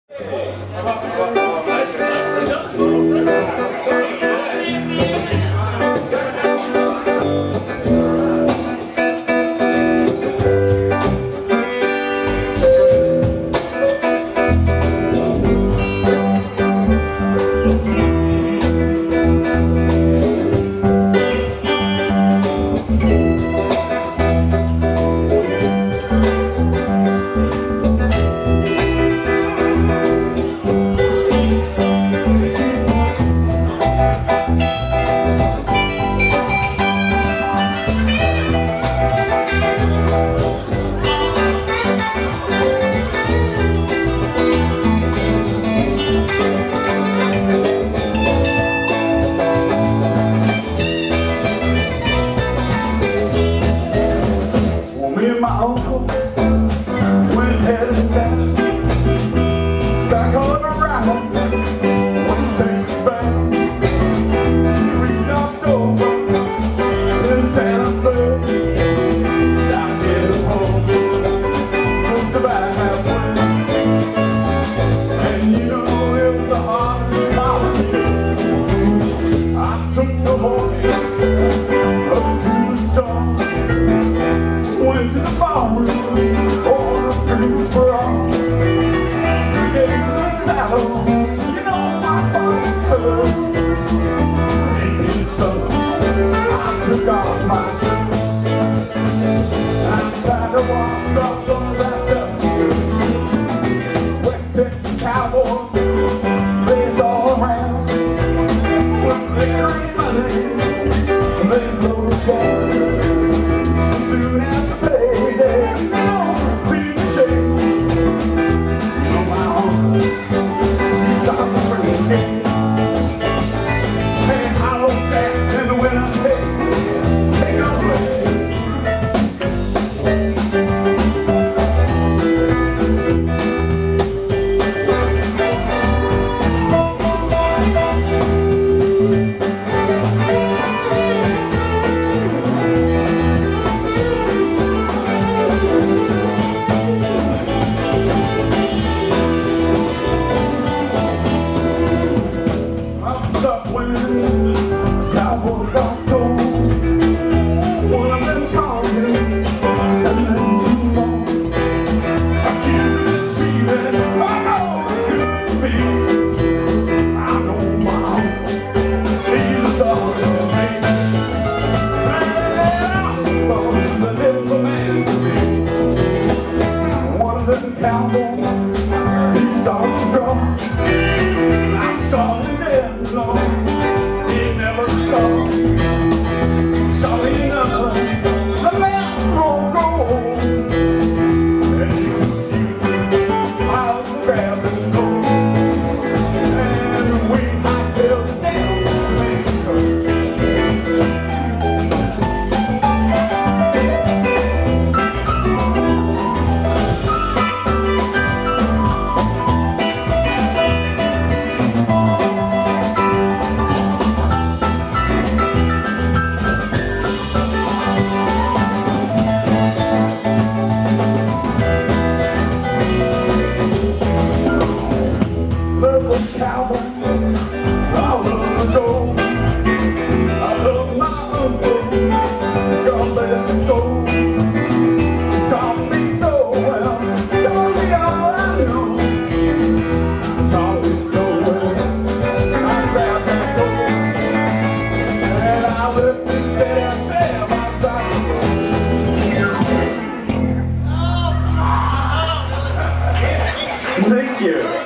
Nicely done. Me and my uncle went heading down, back on the ride when it takes us back. We stopped over in Santa Fe, down near the home, just about halfway. And you know it was a hard holiday. I took the horse up to the store, went to the barroom, ordered drinks for all. 3 days in the saddle, you know my body hurt. And so I took off my shirt. I tried to wash off some of that dust. West Texas cowboy, lays all around. With liquor and money, they slow us down. Soon after payday, see the shade. You know my uncle, he started to bring the game. And I looked back and the winner take it away. Cowboy got sold. One of them called me, and then too long. Accused and cheated, I know it couldn't be. I know my uncle, he's a dog to me. Man, thought he was a little man to me. One of them cowboys, he started to draw. I saw him dead long. He never saw, surely enough, the man won't go home. And he confused how to grab his gold. And we hightailed down to Mexico. Cowboy, I love the gold. I love my uncle, God bless his soul. He taught me so well, taught me all I know. Taught me so well, I grabbed that gold, and I left it there by side. Thank you.